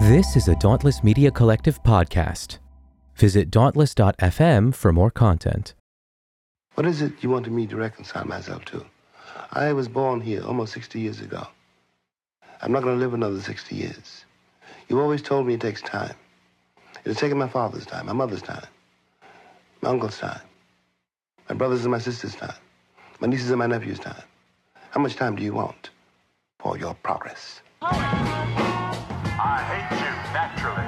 This is a Dauntless Media Collective podcast. Visit dauntless.fm for more content. What is it you wanted me to reconcile myself to? I was born here almost 60 years ago. I'm not going to live another 60 years. You always told me it takes time. It has taken my father's time, my mother's time, my uncle's time, my brother's and my sister's time, my nieces and my nephew's time. How much time do you want for your progress? I hate you, naturally.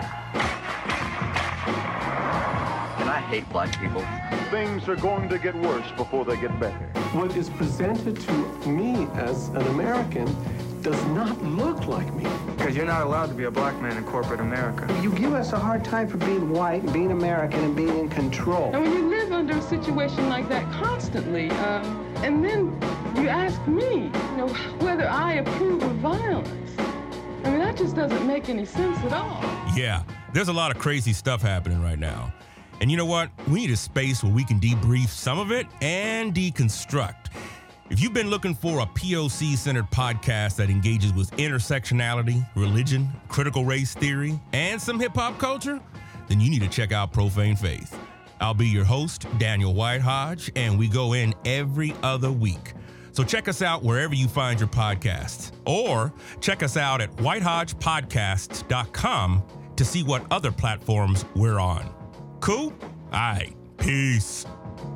And I hate black people. Things are going to get worse before they get better. What is presented to me as an American does not look like me. Because you're not allowed to be a black man in corporate America. You give us a hard time for being white, being American, and being in control. And when you live under a situation like that constantly, and then you ask me, whether I approve of violence. I mean, that just doesn't make any sense at all. Yeah, there's a lot of crazy stuff happening right now. And you know what? We need a space where we can debrief some of it and deconstruct. If you've been looking for a POC-centered podcast that engages with intersectionality, religion, critical race theory, and some hip-hop culture, then you need to check out Profane Faith. I'll be your host, Daniel Whitehodge, and we go in every other week. So check us out wherever you find your podcasts, or check us out at whitehodgepodcasts.com to see what other platforms we're on. Cool? All right. Peace.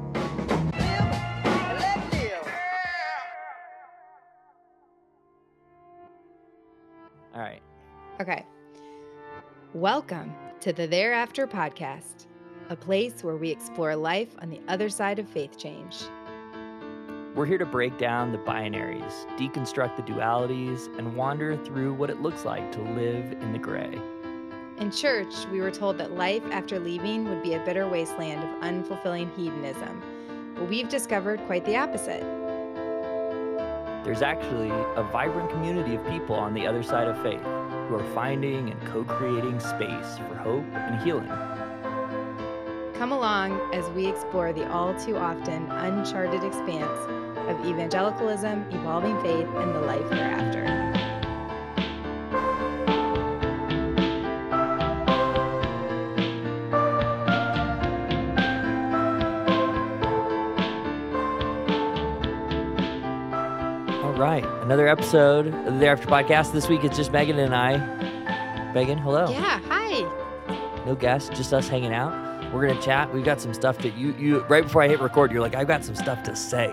All right. Okay. Welcome to the Thereafter Podcast, a place where we explore life on the other side of faith change. We're here to break down the binaries, deconstruct the dualities, and wander through what it looks like to live in the gray. In church, we were told that life after leaving would be a bitter wasteland of unfulfilling hedonism, but we've discovered quite the opposite. There's actually a vibrant community of people on the other side of faith who are finding and co-creating space for hope and healing. Come along as we explore the all too often uncharted expanse of evangelicalism, evolving faith, and the life thereafter. All right, another episode of the Thereafter Podcast. This week it's just Megan and I. Megan, hello. Yeah, hi. No guests, just us hanging out. We're gonna chat. We've got some stuff to you. Right before I hit record, you're like, I've got some stuff to say.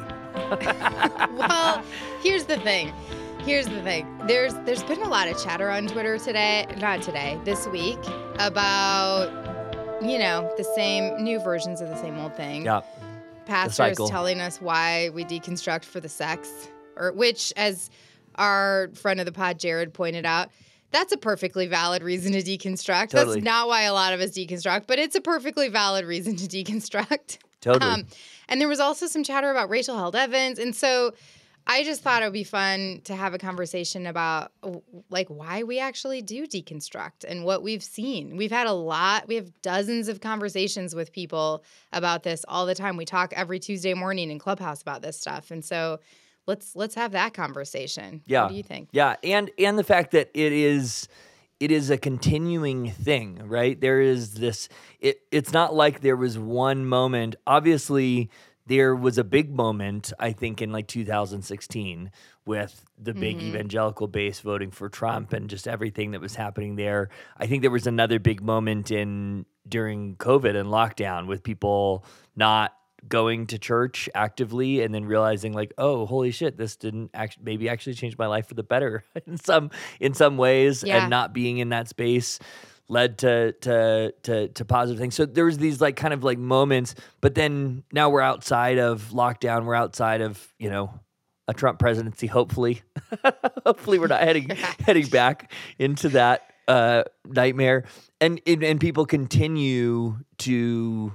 Well, here's the thing. There's been a lot of chatter on Twitter this week about, the same new versions of the same old thing. Yeah. Pastors telling us why we deconstruct for the sex, which, as our friend of the pod, Jared, pointed out, that's a perfectly valid reason to deconstruct. Totally. That's not why a lot of us deconstruct, but it's a perfectly valid reason to deconstruct. Totally. And there was also some chatter about Rachel Held Evans. And so I just thought it would be fun to have a conversation about why we actually do deconstruct and what we've seen. We have dozens of conversations with people about this all the time. We talk every Tuesday morning in Clubhouse about this stuff. And so let's have that conversation. Yeah. What do you think? Yeah, and the fact that it is a continuing thing, right? There is this. It's not like there was one moment. Obviously, there was a big moment, I think, in 2016 with the big evangelical base voting for Trump and just everything that was happening there. I think there was another big moment during COVID and lockdown with people not going to church actively and then realizing oh, holy shit, this didn't actually change my life for the better in some ways. Yeah. And not being in that space led to positive things. So there was these moments, but then now we're outside of lockdown. We're outside of, a Trump presidency, hopefully. Hopefully we're not heading back into that nightmare. And people continue to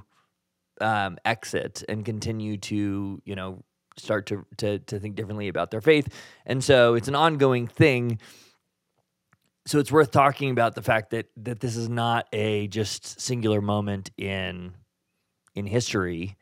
exit and continue to, start to think differently about their faith. And so it's an ongoing thing. So it's worth talking about the fact that this is not a just singular moment in history.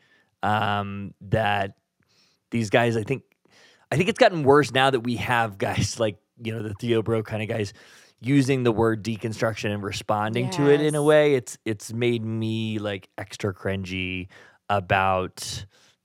That these guys, I think it's gotten worse now that we have guys like, the Theo Bro kind of guys, using the word deconstruction and responding to it in a way, it's made me like extra cringy about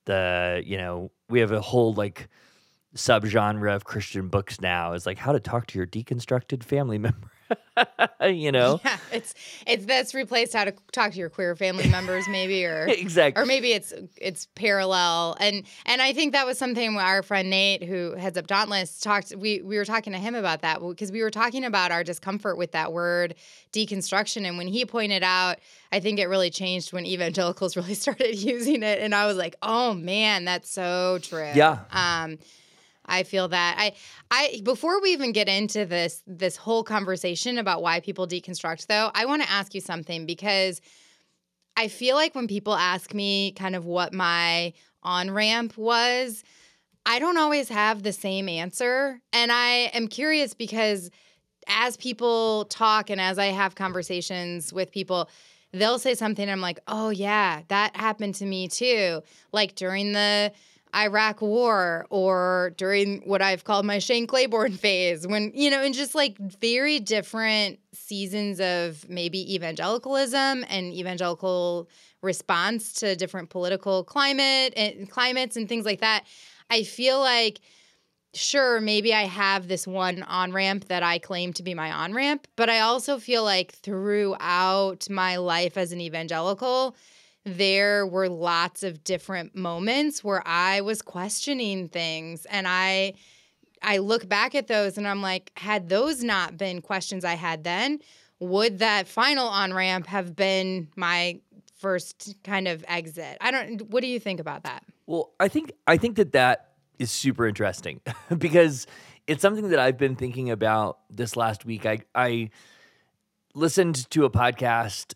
we have a whole like subgenre of Christian books now is like how to talk to your deconstructed family member. Yeah, it's that's replaced how to talk to your queer family members, maybe, or exactly, or maybe it's parallel. And I think that was something our friend Nate, who heads up Dauntless, talked. We were talking to him about that because we were talking about our discomfort with that word deconstruction, and when he pointed out, I think it really changed when evangelicals really started using it, and I was like, oh man, that's so true. Yeah. I feel that I before we even get into this whole conversation about why people deconstruct, though, I want to ask you something, because I feel like when people ask me kind of what my on-ramp was, I don't always have the same answer. And I am curious because as people talk and as I have conversations with people, they'll say something and I'm like, oh yeah, that happened to me too. Like during the Iraq War or during what I've called my Shane Claiborne phase, when, and just like very different seasons of maybe evangelicalism and evangelical response to different political climates and things like that. I feel like, sure, maybe I have this one on-ramp that I claim to be my on-ramp, but I also feel like throughout my life as an evangelical, there were lots of different moments where I was questioning things, and I look back at those and I'm like, had those not been questions I had then, would that final on-ramp have been my first kind of exit? What do you think about that? Well, I think that is super interesting because it's something that I've been thinking about this last week. I listened to a podcast,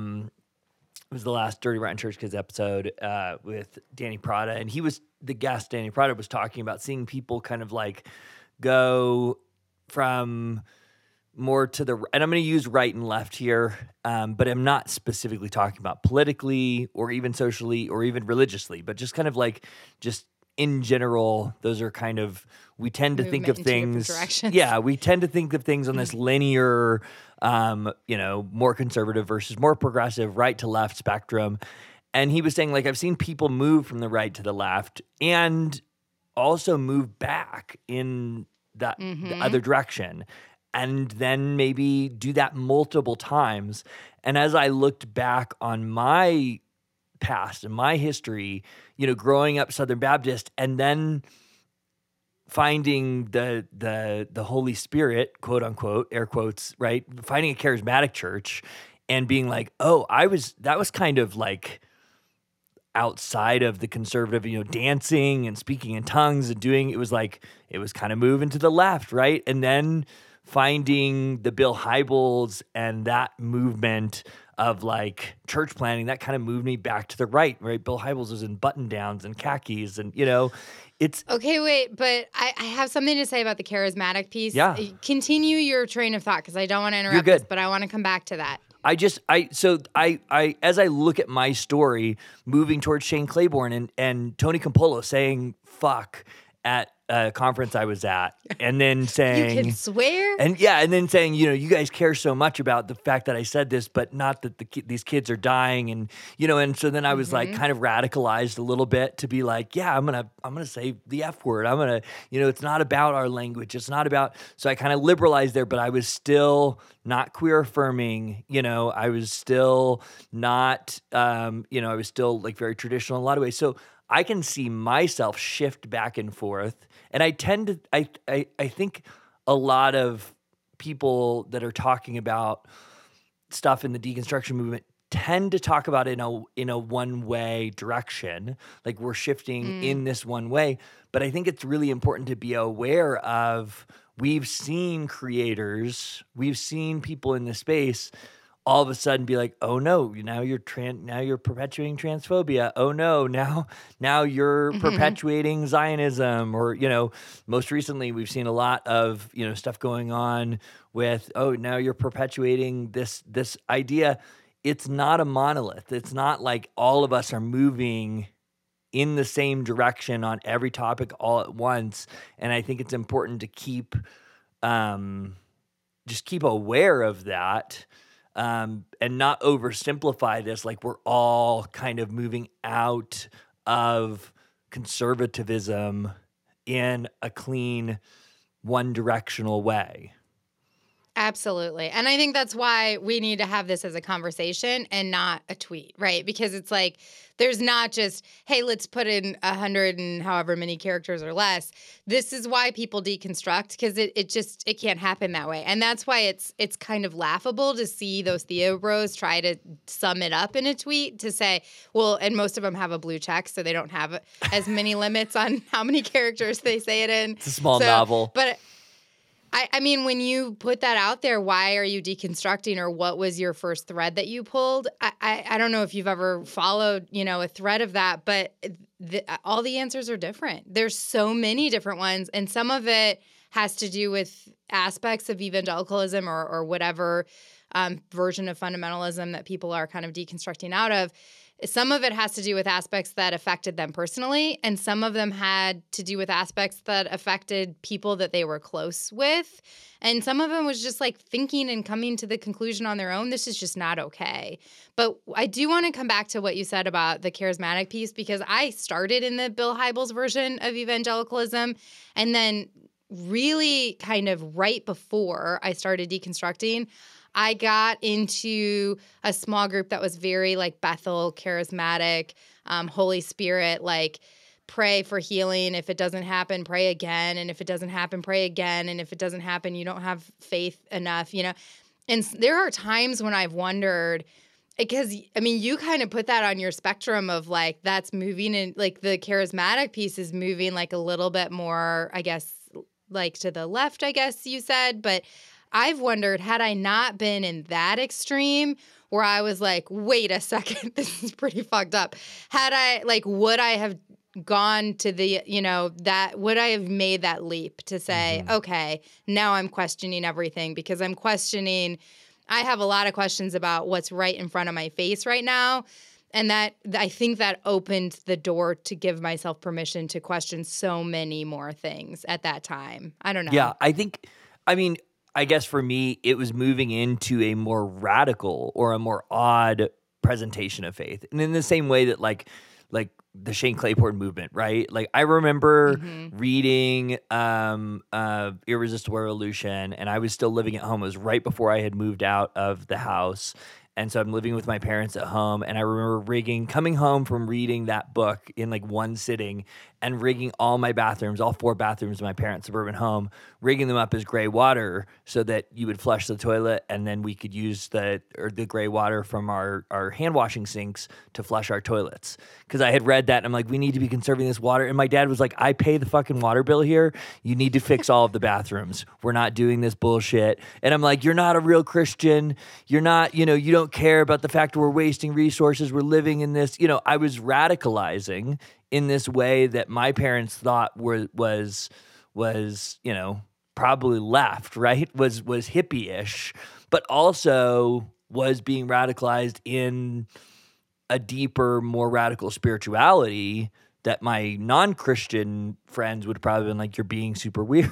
it was the last Dirty Rotten Church Kids episode with Danny Prada, and the guest, Danny Prada, was talking about seeing people kind of like go from more to the, and I'm going to use right and left here, but I'm not specifically talking about politically or even socially or even religiously, but just kind of like just in general, those are kind of, we tend to think of things. Yeah, we tend to think of things on this linear, more conservative versus more progressive, right to left spectrum. And he was saying, like, I've seen people move from the right to the left and also move back in that the other direction, and then maybe do that multiple times. And as I looked back on my past and my history, growing up Southern Baptist and then finding the Holy Spirit, quote unquote, air quotes, right? Finding a charismatic church and being like, oh, that was kind of like outside of the conservative, dancing and speaking in tongues and doing, it was kind of moving to the left, right? And then finding the Bill Hybels and that movement of like church planning, that kind of moved me back to the right? Bill Hybels was in button downs and khakis and, it's... Okay, wait, but I have something to say about the charismatic piece. Yeah. Continue your train of thought because I don't want to interrupt this, but I want to come back to that. As I look at my story, moving towards Shane Claiborne and Tony Campolo saying fuck at a conference I was at, and then saying you can swear, and then saying, you guys care so much about the fact that I said this, but not that these kids are dying, and and so then I was like kind of radicalized a little bit to be like, yeah, I'm gonna say the F word, I'm gonna, it's not about our language, it's not about, so I kind of liberalized there, but I was still not queer affirming, I was still not, I was still like very traditional in a lot of ways, so I can see myself shift back and forth. And I tend to, I think a lot of people that are talking about stuff in the deconstruction movement tend to talk about it in a one-way direction. Like we're shifting in this one way. But I think it's really important to be aware of, we've seen creators, we've seen people in this space all of a sudden be like, oh no, now you're perpetuating transphobia. Oh no, now you're perpetuating Zionism, or most recently we've seen a lot of stuff going on with, oh, now you're perpetuating this idea. It's not a monolith. It's not like all of us are moving in the same direction on every topic all at once. And I think it's important to keep just keep aware of that, and not oversimplify this like we're all kind of moving out of conservatism in a clean, one-directional way. Absolutely. And I think that's why we need to have this as a conversation and not a tweet, right? Because it's like, there's not just, hey, let's put in 100 and however many characters or less. This is why people deconstruct, because it can't happen that way. And that's why it's kind of laughable to see those Theo bros try to sum it up in a tweet to say, well, and most of them have a blue check, so they don't have as many limits on how many characters they say it in. It's a small novel. But I mean, when you put that out there, why are you deconstructing, or what was your first thread that you pulled? I don't know if you've ever followed, a thread of that, but all the answers are different. There's so many different ones, and some of it has to do with aspects of evangelicalism or whatever version of fundamentalism that people are kind of deconstructing out of. Some of it has to do with aspects that affected them personally, and some of them had to do with aspects that affected people that they were close with. And some of them was just like thinking and coming to the conclusion on their own, this is just not okay. But I do want to come back to what you said about the charismatic piece, because I started in the Bill Hybels version of evangelicalism, and then really kind of right before I started deconstructing, I got into a small group that was very like Bethel, charismatic, Holy Spirit, like pray for healing. If it doesn't happen, pray again. And if it doesn't happen, pray again. And if it doesn't happen, you don't have faith enough, And there are times when I've wondered, because, I mean, you kind of put that on your spectrum of like, that's moving, and like the charismatic piece is moving like a little bit more, I guess, like to the left, I guess you said. But I've wondered, had I not been in that extreme where I was like, wait a second, this is pretty fucked up. Had I, like, would I have gone to the, would I have made that leap to say, okay, now I'm questioning everything, because I'm questioning, I have a lot of questions about what's right in front of my face right now. And that, I think that opened the door to give myself permission to question so many more things at that time. I don't know. Yeah, I guess for me, it was moving into a more radical or a more odd presentation of faith. And in the same way that like the Shane Claiborne movement, right? Like I remember reading Irresistible Revolution, and I was still living at home. It was right before I had moved out of the house. And so I'm living with my parents at home, and I remember coming home from reading that book in like one sitting and rigging all my bathrooms, all 4 bathrooms in my parents' suburban home, rigging them up as gray water so that you would flush the toilet, and then we could use the gray water from our hand washing sinks to flush our toilets. Because I had read that, and I'm like, we need to be conserving this water. And my dad was like, I pay the fucking water bill here. You need to fix all of the bathrooms. We're not doing this bullshit. And I'm like, you're not a real Christian. You're not, you don't care about the fact that we're wasting resources. We're living in this, I was radicalizing in this way that my parents thought was probably left, right? Was hippie-ish, but also was being radicalized in a deeper, more radical spirituality that my non-Christian friends would probably been like, you're being super weird,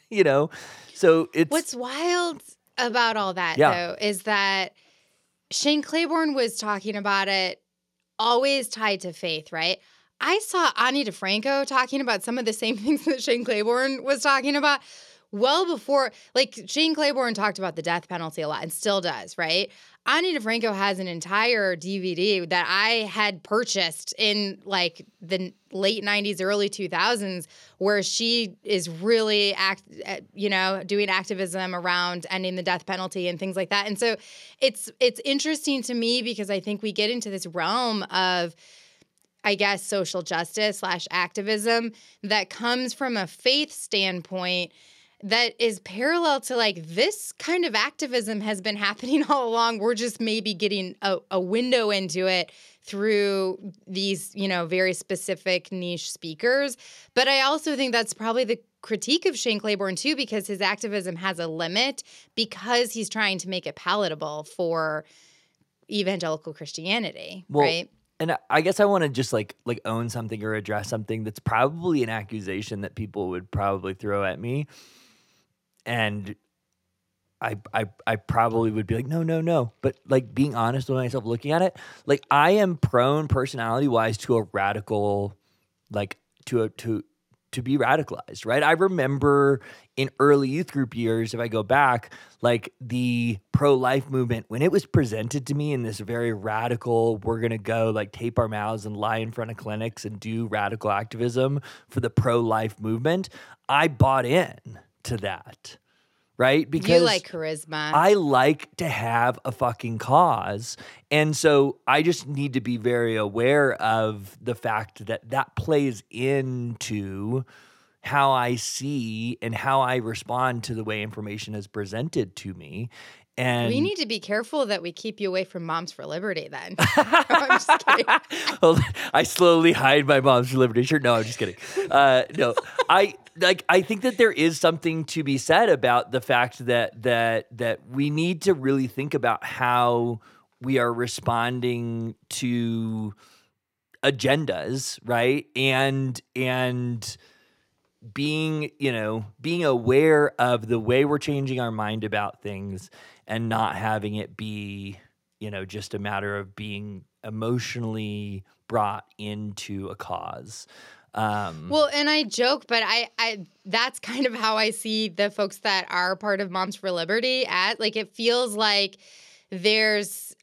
So it's... What's wild about all that, though, is that Shane Claiborne was talking about it always tied to faith, right? I saw Ani DeFranco talking about some of the same things that Shane Claiborne was talking about well before. Like, Shane Claiborne talked about the death penalty a lot and still does, right? Ani DeFranco has an entire DVD that I had purchased in like the late 90s, early 2000s, where she is really doing activism around ending the death penalty and things like that. And so it's interesting to me, because I think we get into this realm of, I guess, social justice / activism that comes from a faith standpoint that is parallel to like this kind of activism has been happening all along. We're just maybe getting a window into it through these, very specific niche speakers. But I also think that's probably the critique of Shane Claiborne too, because his activism has a limit, because he's trying to make it palatable for evangelical Christianity, right? And I guess I want to just like own something or address something that's probably an accusation that people would probably throw at me. And I probably would be like, no. But like being honest with myself, looking at it, like I am prone personality wise to a radical, like to be radicalized, right? I remember in early youth group years, if I go back, like the pro-life movement, when it was presented to me in this very radical, we're going to go like tape our mouths and lie in front of clinics and do radical activism for the pro-life movement, I bought in to that. Right? Because you like charisma. I like to have a fucking cause. And so I just need to be very aware of the fact that that plays into how I see and how I respond to the way information is presented to me. And we need to be careful that we keep you away from Moms for Liberty then. I'm just kidding. Well, I slowly hide my Moms for Liberty shirt. No, I'm just kidding. No, I think that there is something to be said about the fact that we need to really think about how we are responding to agendas, right? And being aware of the way we're changing our mind about things and not having it be, just a matter of being emotionally brought into a cause. Well, and I joke, but I that's kind of how I see the folks that are part of Moms for Liberty like it feels like there's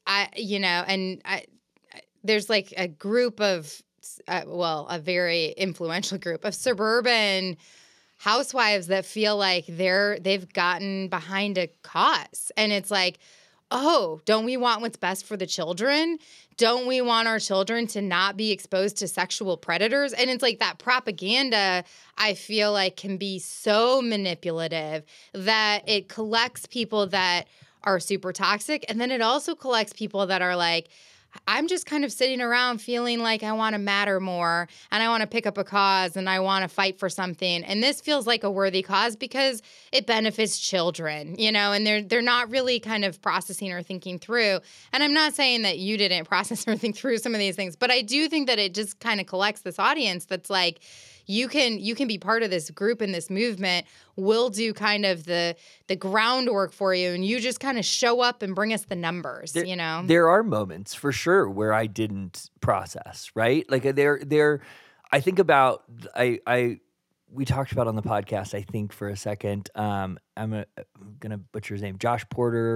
there's like a group of a very influential group of suburban housewives that feel like they've gotten behind a cause. And it's like, oh, don't we want what's best for the children? Don't we want our children to not be exposed to sexual predators? And it's like that propaganda, I feel like, can be so manipulative that it collects people that are super toxic. And then it also collects people that are like, I'm just kind of sitting around feeling like I want to matter more and I want to pick up a cause and I want to fight for something. And this feels like a worthy cause because it benefits children, and they're not really kind of processing or thinking through. And I'm not saying that you didn't process or think through some of these things, but I do think that it just kind of collects this audience that's like, you can be part of this group and this movement. We'll do kind of the groundwork for you, and you just kind of show up and bring us the numbers. There are moments for sure where I didn't process, right? Like I think about we talked about on the podcast, I think for a second. I'm gonna butcher his name, Josh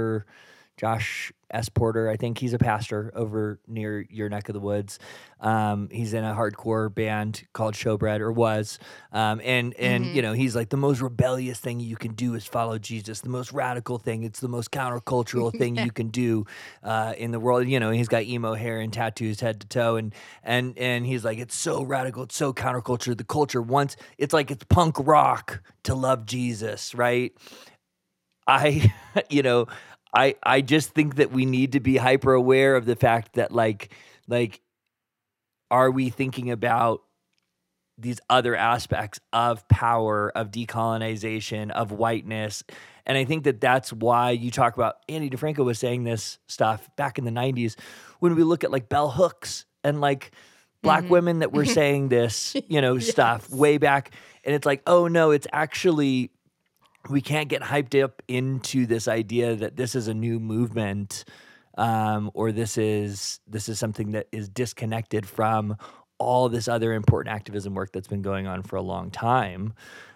S. Porter. I think he's a pastor over near your neck of the woods. He's in a hardcore band called Showbread, or was. And he's like, the most rebellious thing you can do is follow Jesus. The most radical thing. It's the most countercultural thing you can do in the world. He's got emo hair and tattoos head to toe. And he's like, it's so radical. It's so counterculture. The culture wants, it's like it's punk rock to love Jesus, right? I just think that we need to be hyper aware of the fact that like, are we thinking about these other aspects of power, of decolonization, of whiteness? And I think that that's why you talk about, Andy DeFranco was saying this stuff back in the 90s when we look at like bell hooks and like black women that were saying this, stuff way back. And it's like, oh no, it's actually, we can't get hyped up into this idea that this is a new movement, or this is something that is disconnected from all this other important activism work that's been going on for a long time.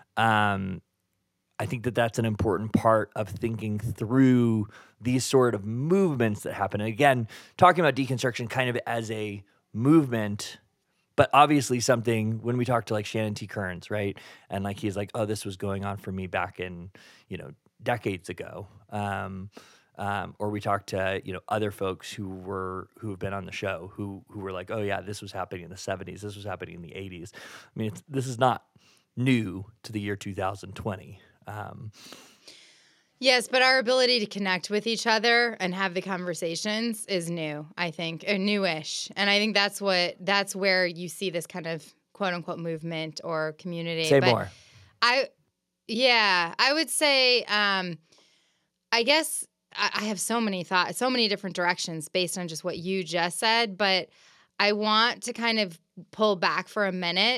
I think that that's an important part of thinking through these sort of movements that happen. And again, talking about deconstruction kind of as a movement, but obviously something when we talk to like Shannon T. Kearns, right? And like, he's like, oh, this was going on for me back in, decades ago. Or we talk to, other folks who have been on the show who were like, oh yeah, this was happening in the 70s. This was happening in the 80s. I mean, this is not new to the year 2020. Yes, but our ability to connect with each other and have the conversations is new, I think, or newish. And I think that's where you see this kind of quote unquote movement or community. Say more. I would say, I guess I have so many thoughts, so many different directions based on just what you just said, but I want to kind of pull back for a minute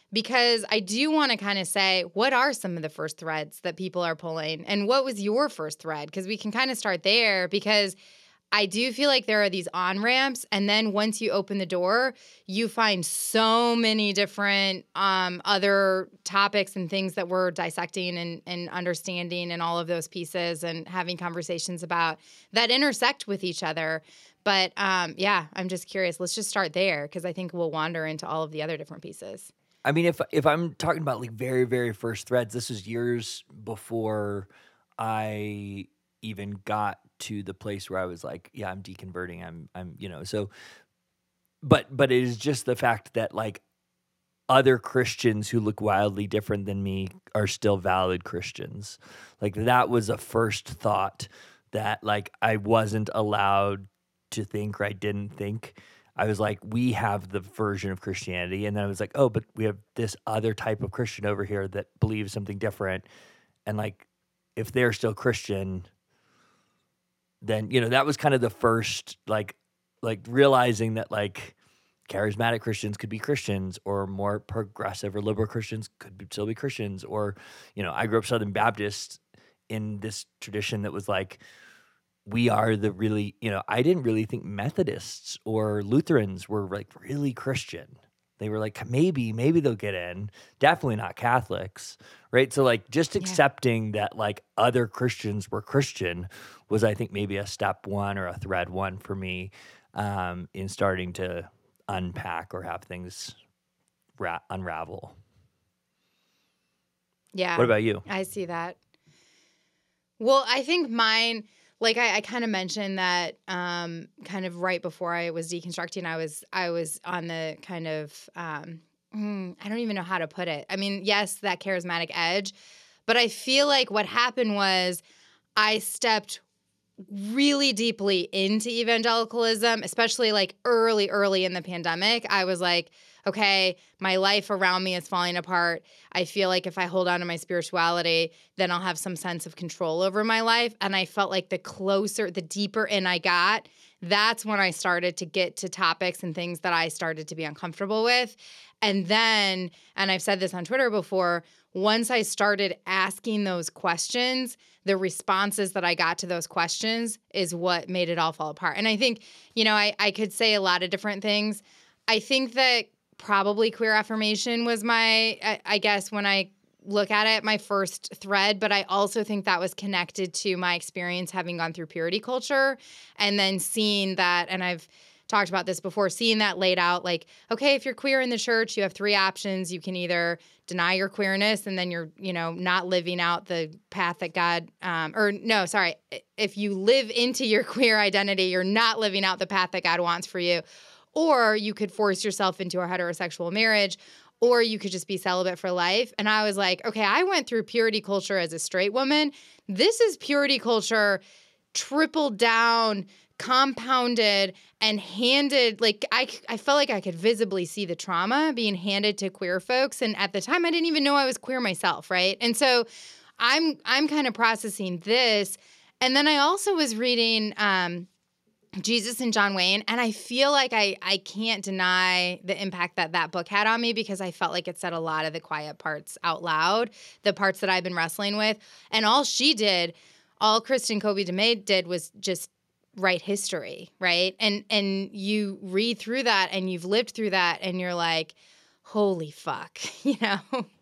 because I do want to kind of say, what are some of the first threads that people are pulling? And what was your first thread? Because we can kind of start there, because I do feel like there are these on-ramps, and then once you open the door, you find so many different other topics and things that we're dissecting and understanding, and all of those pieces and having conversations about that intersect with each other. But yeah, I'm just curious. Let's just start there, because I think we'll wander into all of the other different pieces. I mean, if I'm talking about like very, very first threads, this was years before I even got to the place where I was like, yeah, I'm deconverting. I'm so, but it is just the fact that like other Christians who look wildly different than me are still valid Christians. Like that was a first thought that like I wasn't allowed to think, or I didn't think. I was like, we have the version of Christianity. And then I was like, oh, but we have this other type of Christian over here that believes something different. And like, if they're still Christian, then, that was kind of the first, like realizing that like charismatic Christians could be Christians, or more progressive or liberal Christians could still be Christians. Or, I grew up Southern Baptist in this tradition that was like, we are the really, I didn't really think Methodists or Lutherans were like really Christian. They were like, maybe they'll get in. Definitely not Catholics, right? So like just accepting that like other Christians were Christian was, I think, maybe a step one or a thread one for me in starting to unpack or have things unravel. Yeah. What about you? I see that. Well, I think mine, like I kind of mentioned that kind of right before I was deconstructing, I was on the kind of, I don't even know how to put it. I mean, yes, that charismatic edge, but I feel like what happened was I stepped really deeply into evangelicalism, especially like early in the pandemic. I was like, okay, my life around me is falling apart. I feel like if I hold on to my spirituality, then I'll have some sense of control over my life. And I felt like the deeper in I got, that's when I started to get to topics and things that I started to be uncomfortable with. And then, and I've said this on Twitter before, once I started asking those questions, the responses that I got to those questions is what made it all fall apart. And I think, I could say a lot of different things. I think that probably queer affirmation was I guess when I look at it, my first thread, but I also think that was connected to my experience having gone through purity culture, and then seeing that, and I've talked about this before, seeing that laid out like, okay, if you're queer in the church, you have three options. You can either deny your queerness and then you're, not living out the path that God, if you live into your queer identity, you're not living out the path that God wants for you. Or you could force yourself into a heterosexual marriage, or you could just be celibate for life. And I was like, okay, I went through purity culture as a straight woman. This is purity culture tripled down, compounded, and handed. Like I felt like I could visibly see the trauma being handed to queer folks. And at the time, I didn't even know I was queer myself, right? And so I'm kind of processing this. And then I also was reading Jesus and John Wayne, and I feel like I can't deny the impact that book had on me, because I felt like it said a lot of the quiet parts out loud, the parts that I've been wrestling with. And all Kristen Kobe DeMay did was just write history, right? And you read through that and you've lived through that and you're like, holy fuck, Yeah.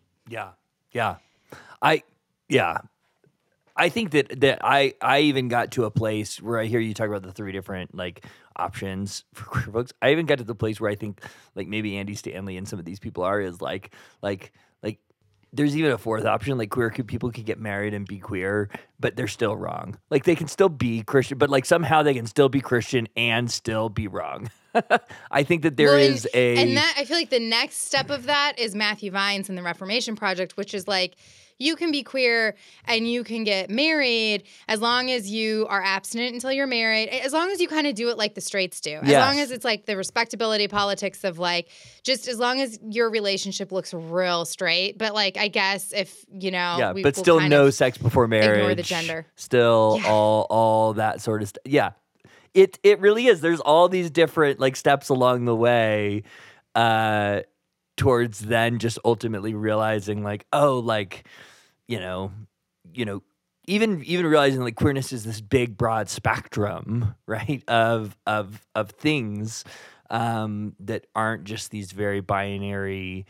I think that I even got to a place where I hear you talk about the three different like options for queer folks. I even got to the place where I think like maybe Andy Stanley and some of these people are is like there's even a fourth option. Like queer people could get married and be queer, but they're still wrong. Like they can still be Christian, but like somehow they can still be Christian and still be wrong. I think that and that I feel like the next step of that is Matthew Vines and the Reformation Project, which is like, you can be queer and you can get married as long as you are abstinent until you're married, as long as you kind of do it like the straights do. As long as it's like the respectability politics of like, just as long as your relationship looks real straight. But like, I guess if, but still no sex before marriage. Ignore the gender. Still all that sort of stuff. Yeah. It really is. There's all these different like steps along the way. towards then just ultimately realizing like, oh, like, you know, even realizing like queerness is this big broad spectrum, right, of things that aren't just these very binary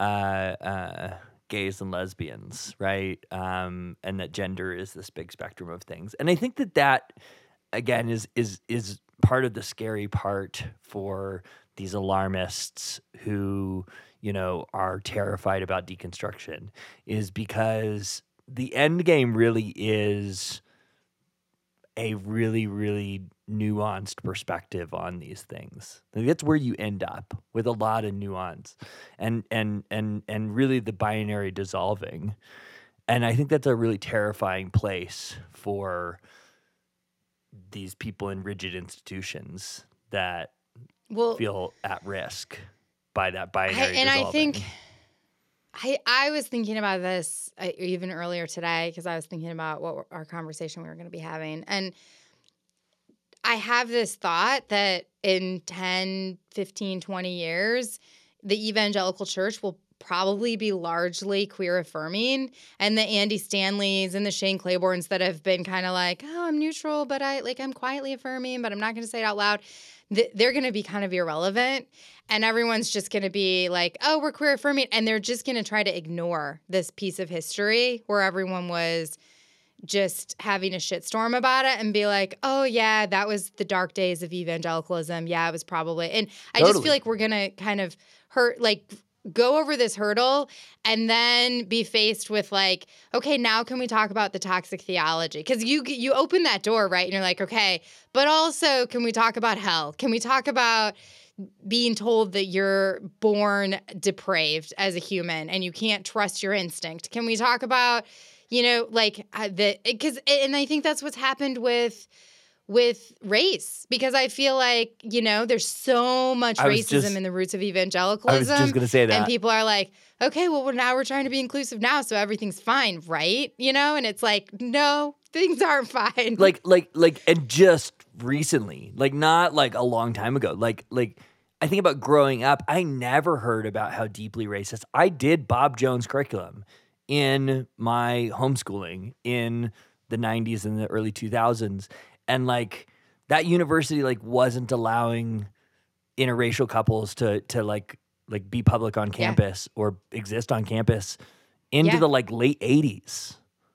gays and lesbians, right? And that gender is this big spectrum of things. And I think that again is part of the scary part for these alarmists who, you know, are terrified about deconstruction, is because the end game really is a really, really nuanced perspective on these things. Like, that's where you end up with a lot of nuance and really the binary dissolving. And I think that's a really terrifying place for these people in rigid institutions that feel at risk by that binary dissolving. I think I was thinking about this even earlier today because I was thinking about what our conversation we were going to be having. And I have this thought that in 10, 15, 20 years, the evangelical church will probably be largely queer affirming, and the Andy Stanleys and the Shane Claibornes that have been kind of like, oh, I'm neutral, but I'm quietly affirming, but I'm not going to say it out loud. They're going to be kind of irrelevant, and everyone's just going to be like, oh, we're queer affirming, and they're just going to try to ignore this piece of history where everyone was just having a shitstorm about it and be like, oh, yeah, that was the dark days of evangelicalism. Yeah, it was probably. And I just feel like we're going to kind of go over this hurdle and then be faced with like, okay, now can we talk about the toxic theology? Because you open that door, right? And you're like, okay, but also can we talk about hell? Can we talk about being told that you're born depraved as a human and you can't trust your instinct? Can we talk about, you know, like and I think that's what's happened with race, because I feel like, you know, there's so much racism in the roots of evangelicalism. I was just going to say that. And people are like, okay, well, now we're trying to be inclusive now, so everything's fine, right? You know, and it's like, no, things aren't fine. Like, and just recently, like not like a long time ago, like I think about growing up, I never heard about how deeply racist. I did Bob Jones curriculum in my homeschooling in the 90s and the early 2000s. And like that university like wasn't allowing interracial couples to like be public on campus or exist on campus into the like late 80s.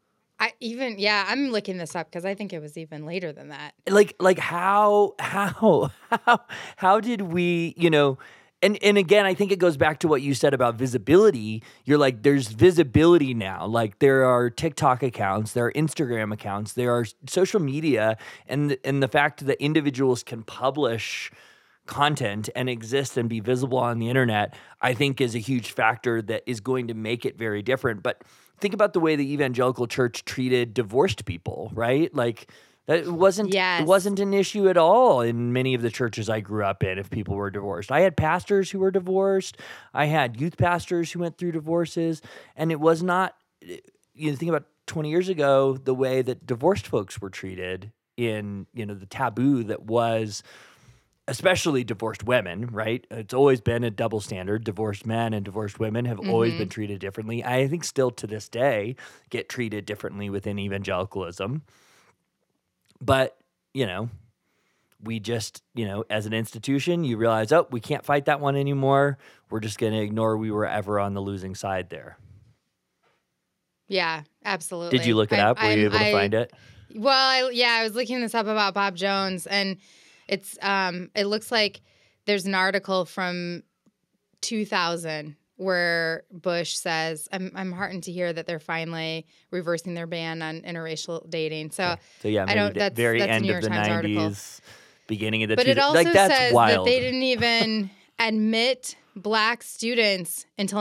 I'm looking this up because I think it was even later than that. Like how did we, you know, and again, I think it goes back to what you said about visibility. You're like, there's visibility now. Like there are TikTok accounts, there are Instagram accounts, there are social media, and the fact that individuals can publish content and exist and be visible on the internet, I think is a huge factor that is going to make it very different. But think about the way the evangelical church treated divorced people, right? Like that wasn't an issue at all in many of the churches I grew up in if people were divorced. I had pastors who were divorced. I had youth pastors who went through divorces. And it was not, you know, think about 20 years ago, the way that divorced folks were treated in, you know, the taboo that was especially divorced women, right? It's always been a double standard. Divorced men and divorced women have always been treated differently. I think still to this day get treated differently within evangelicalism. But, you know, we just, you know, as an institution, you realize, oh, we can't fight that one anymore. We're just going to ignore we were ever on the losing side there. Yeah, absolutely. Did you look it up? Were you able to find it? Well, I was looking this up about Bob Jones, and it's it looks like there's an article from 2000 where Bush says, I'm heartened to hear that they're finally reversing their ban on interracial dating. So yeah, I don't. That's very that's end a New of York the Times 90s, article. Beginning of the But 2000s. it also like, that's says wild. that they didn't even admit black students until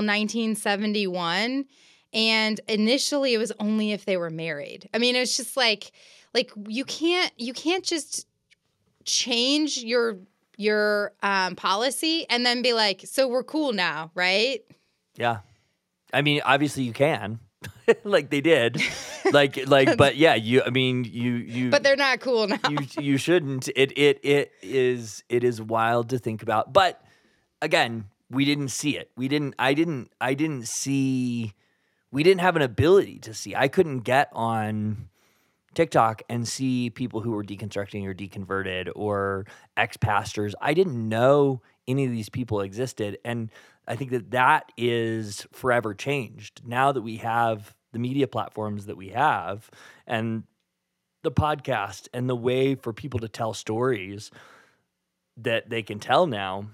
1971, and initially it was only if they were married. I mean, it's just like you can't just change your policy and then be like, so we're cool now, right? Yeah. I mean, obviously you can. Like they did. like but yeah, you But they're not cool now. you shouldn't. It is wild to think about. But again, we didn't see it. I didn't see, we didn't have an ability to see. I couldn't get on TikTok and see people who were deconstructing or deconverted or ex-pastors. I didn't know any of these people existed. And I think that is forever changed now that we have the media platforms that we have and the podcast and the way for people to tell stories that they can tell now.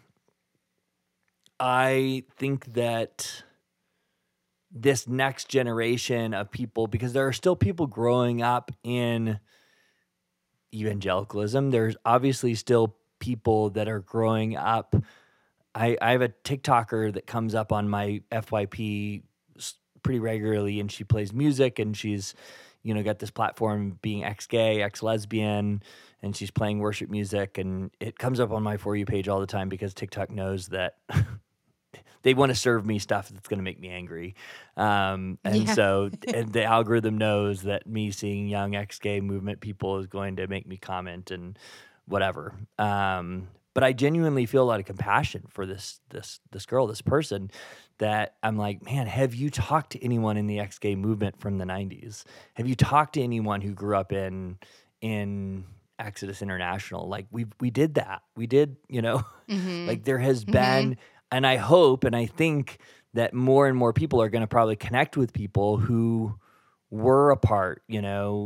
I think that this next generation of people, because there are still people growing up in evangelicalism, there's obviously still people that are growing up. I have a TikToker that comes up on my FYP pretty regularly, and she plays music, and she's, got this platform being ex-gay, ex-lesbian, and she's playing worship music, and it comes up on my For You page all the time because TikTok knows that they want to serve me stuff that's going to make me angry. So and the algorithm knows that me seeing young ex-gay movement people is going to make me comment and whatever. But I genuinely feel a lot of compassion for this girl, this person, that I'm like, man, have you talked to anyone in the ex-gay movement from the 90s? Have you talked to anyone who grew up in Exodus International? Like we did that. We did, like there has been, and I hope and I think that more and more people are going to probably connect with people who were a part, you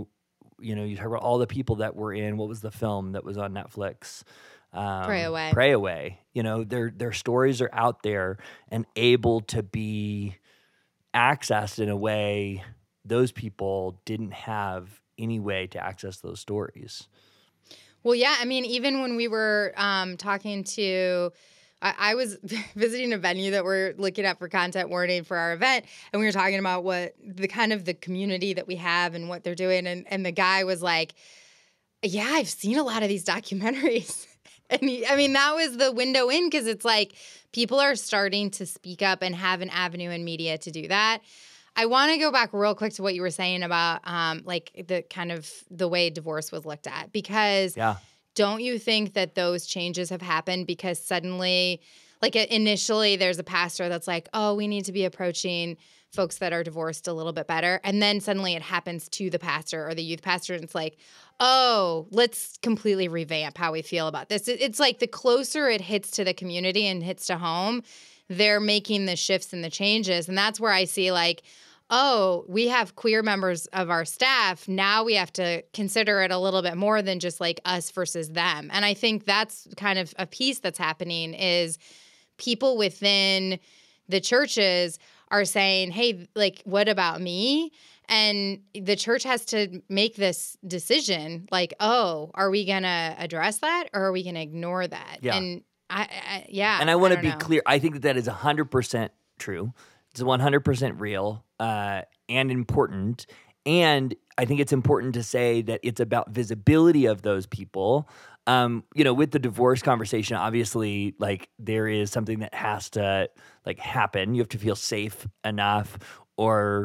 talk about all the people that were in, what was the film that was on Netflix? Pray Away. Pray Away. Their stories are out there and able to be accessed in a way those people didn't have any way to access those stories. Well, yeah. I mean, even when we were talking to, I was visiting a venue that we're looking at for content warning for our event, and we were talking about what the kind of the community that we have and what they're doing, and the guy was like, "Yeah, I've seen a lot of these documentaries." And that was the window in, because it's like people are starting to speak up and have an avenue in media to do that. I want to go back real quick to what you were saying about like the kind of the way divorce was looked at, because don't you think that those changes have happened because suddenly, like initially there's a pastor that's like, oh, we need to be approaching folks that are divorced a little bit better. And then suddenly it happens to the pastor or the youth pastor, and it's like, oh, let's completely revamp how we feel about this. It's like the closer it hits to the community and hits to home, they're making the shifts and the changes. And that's where I see like, oh, we have queer members of our staff. Now we have to consider it a little bit more than just like us versus them. And I think that's kind of a piece that's happening is people within the churches are saying, hey, like, what about me? And the church has to make this decision like, oh, are we going to address that or are we going to ignore that? Yeah. And And I want to be clear. I think that is 100% true. It's 100% real and important. And I think it's important to say that it's about visibility of those people. With the divorce conversation, obviously, like there is something that has to like happen. You have to feel safe enough, or,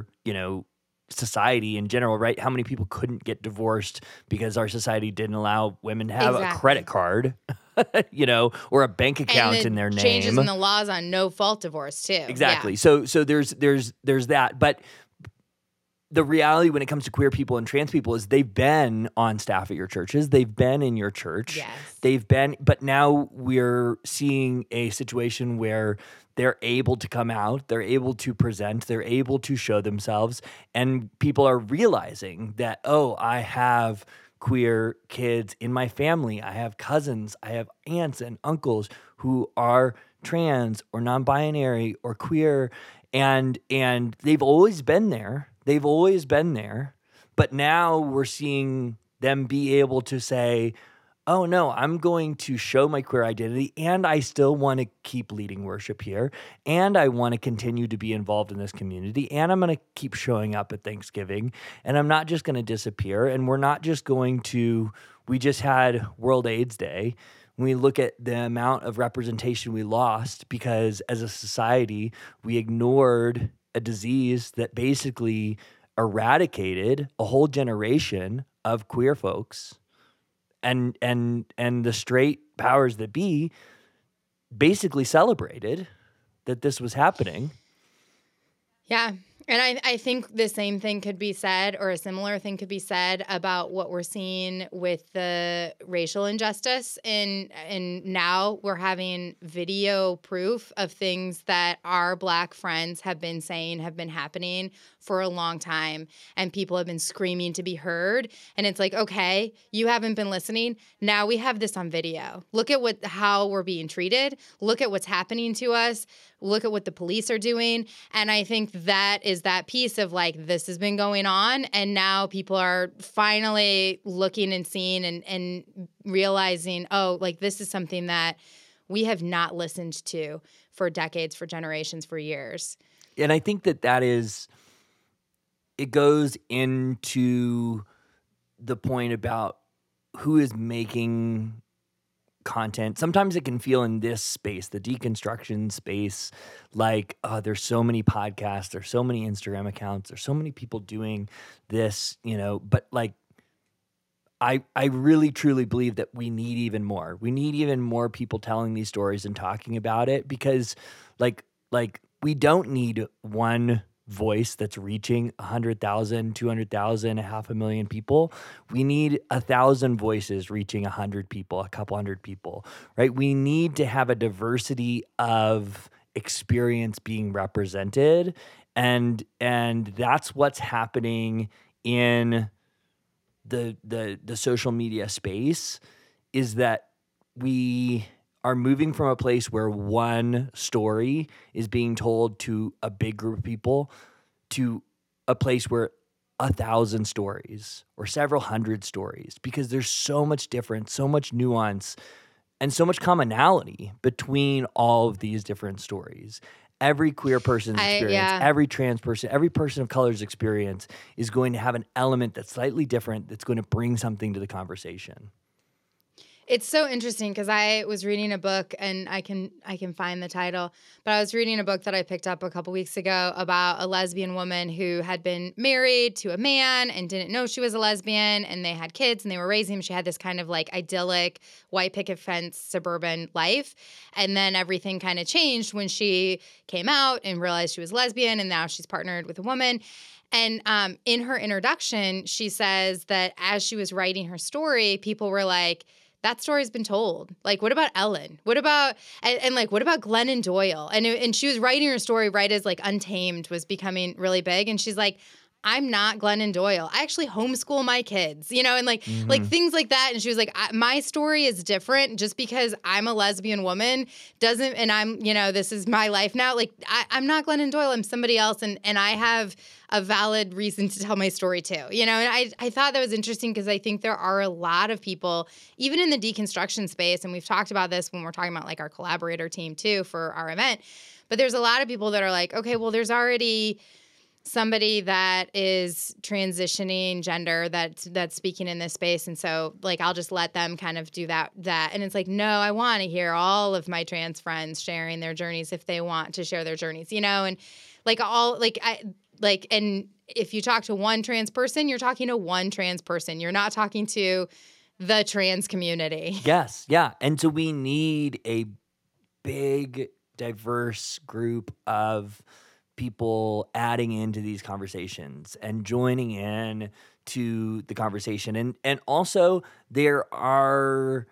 society in general, right? How many people couldn't get divorced because our society didn't allow women to have a credit card, or a bank account in their name. Changes in the laws on no fault divorce too. Exactly. Yeah. So there's that, but the reality when it comes to queer people and trans people is they've been on staff at your churches. They've been in your church. Yes. But now we're seeing a situation where they're able to come out, they're able to present, they're able to show themselves, and people are realizing that, oh, I have queer kids in my family. I have cousins, I have aunts and uncles who are trans or non-binary or queer, and they've always been there. They've always been there, but now we're seeing them be able to say, oh no, I'm going to show my queer identity, and I still want to keep leading worship here, and I want to continue to be involved in this community, and I'm going to keep showing up at Thanksgiving, and I'm not just going to disappear, and we're not just going to, we just had World AIDS Day. When we look at the amount of representation we lost because as a society, we ignored a disease that basically eradicated a whole generation of queer folks, and the straight powers that be basically celebrated that this was happening. Yeah. And I think the same thing could be said, or a similar thing could be said about what we're seeing with the racial injustice. And now we're having video proof of things that our Black friends have been saying have been happening for a long time. And people have been screaming to be heard. And it's like, okay, you haven't been listening. Now we have this on video. Look at how we're being treated. Look at what's happening to us. Look at what the police are doing. And I think that is that piece of like, this has been going on. And now people are finally looking and seeing and realizing, oh, like this is something that we have not listened to for decades, for generations, for years. And I think that is, it goes into the point about who is making content. Sometimes it can feel in this space, the deconstruction space, like there's so many podcasts, there's so many Instagram accounts, there's so many people doing this, but like I really truly believe that we need even more. We need even more people telling these stories and talking about it, because like we don't need one voice that's reaching 100,000, 200,000, 500,000 people. We need 1,000 voices reaching 100 people, a couple hundred people, right? We need to have a diversity of experience being represented. And that's what's happening in the social media space, is that we are moving from a place where one story is being told to a big group of people to a place where 1,000 stories or several hundred stories, because there's so much difference, so much nuance, and so much commonality between all of these different stories. Every queer person's experience, every trans person, every person of color's experience is going to have an element that's slightly different, that's going to bring something to the conversation. It's so interesting because I was reading a book, and I can find the title, but I was reading a book that I picked up a couple weeks ago about a lesbian woman who had been married to a man and didn't know she was a lesbian, and they had kids and they were raising him. She had this kind of like idyllic white picket fence suburban life, and then everything kind of changed when she came out and realized she was lesbian, and now she's partnered with a woman. And in her introduction, she says that as she was writing her story, people were like, that story's been told. Like, what about Ellen? What about and like, what about Glennon Doyle? And she was writing her story right as like Untamed was becoming really big, and she's like, I'm not Glennon Doyle. I actually homeschool my kids, and like things like that. And she was like, my story is different just because I'm a lesbian woman doesn't, and I'm, this is my life now. Like, I'm not Glennon Doyle. I'm somebody else. And I have a valid reason to tell my story too, and I thought that was interesting because I think there are a lot of people, even in the deconstruction space, and we've talked about this when we're talking about like our collaborator team too for our event, but there's a lot of people that are like, okay, well, there's already somebody that is transitioning gender that's speaking in this space, and so like I'll just let them kind of do that. And it's like, no, I want to hear all of my trans friends sharing their journeys if they want to share their journeys, and like all and if you talk to one trans person, you're talking to one trans person. You're not talking to the trans community. Yes, yeah. And so we need a big, diverse group of people adding into these conversations and joining in to the conversation. And also there are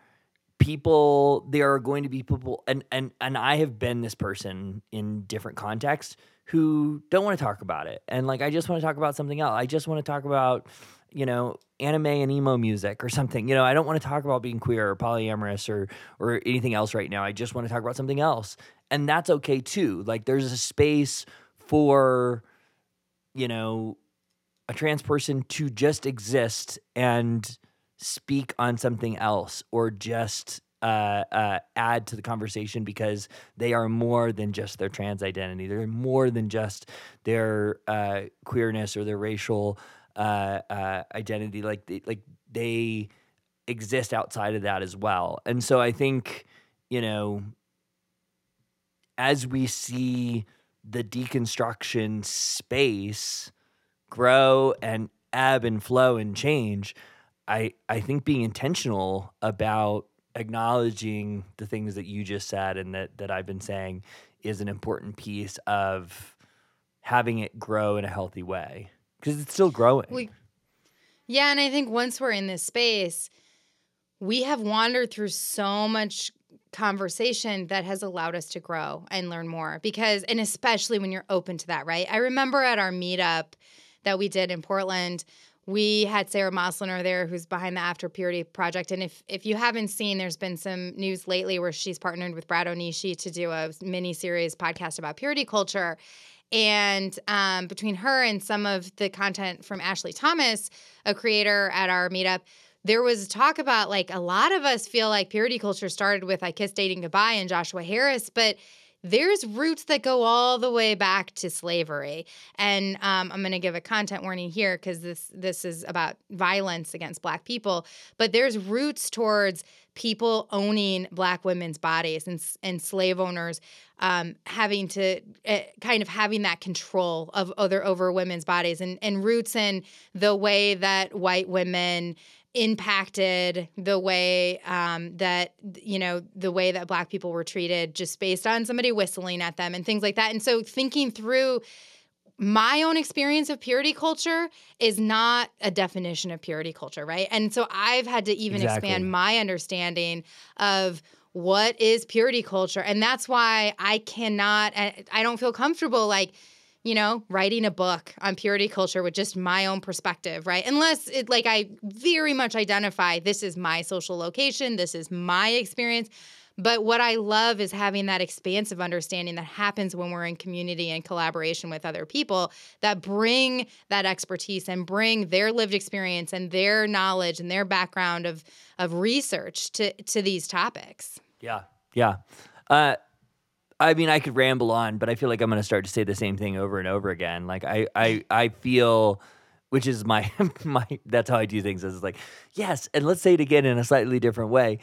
going to be people, and I have been this person in different contexts who don't want to talk about it. And like, I just want to talk about something else. I just want to talk about, anime and emo music or something. I don't want to talk about being queer or polyamorous or anything else right now. I just want to talk about something else. And that's okay too. Like, there's a space for, a trans person to just exist and speak on something else, or just add to the conversation because they are more than just their trans identity. They're more than just their queerness or their racial identity. Like they exist outside of that as well. And so I think, as we see the deconstruction space grow and ebb and flow and change, I think being intentional about acknowledging the things that you just said and that I've been saying is an important piece of having it grow in a healthy way because it's still growing. Yeah, and I think once we're in this space, we have wandered through so much conversation that has allowed us to grow and learn more and especially when you're open to that, right? I remember at our meetup that we did in Portland, we had Sarah Mosliner there, who's behind the After Purity Project. And if you haven't seen, there's been some news lately where she's partnered with Brad Onishi to do a mini-series podcast about purity culture. And between her and some of the content from Ashley Thomas, a creator at our meetup, there was talk about, like, a lot of us feel like purity culture started with I Kissed Dating Goodbye and Joshua Harris, but there's roots that go all the way back to slavery. And I'm going to give a content warning here because this is about violence against Black people. But there's roots towards people owning Black women's bodies and slave owners having to kind of having that control of over women's bodies and roots in the way that white women impacted the way the way that Black people were treated just based on somebody whistling at them and things like that. And so thinking through my own experience of purity culture is not a definition of purity culture, right? And so I've had to even expand my understanding of what is purity culture. And that's why I don't feel comfortable, like, writing a book on purity culture with just my own perspective, right? Unless I very much identify this is my social location, this is my experience. But what I love is having that expansive understanding that happens when we're in community and collaboration with other people that bring that expertise and bring their lived experience and their knowledge and their background of research to these topics. Yeah. I mean, I could ramble on, but I feel like I'm going to start to say the same thing over and over again. Like I feel, which is my that's how I do things. Is like, yes, and let's say it again in a slightly different way.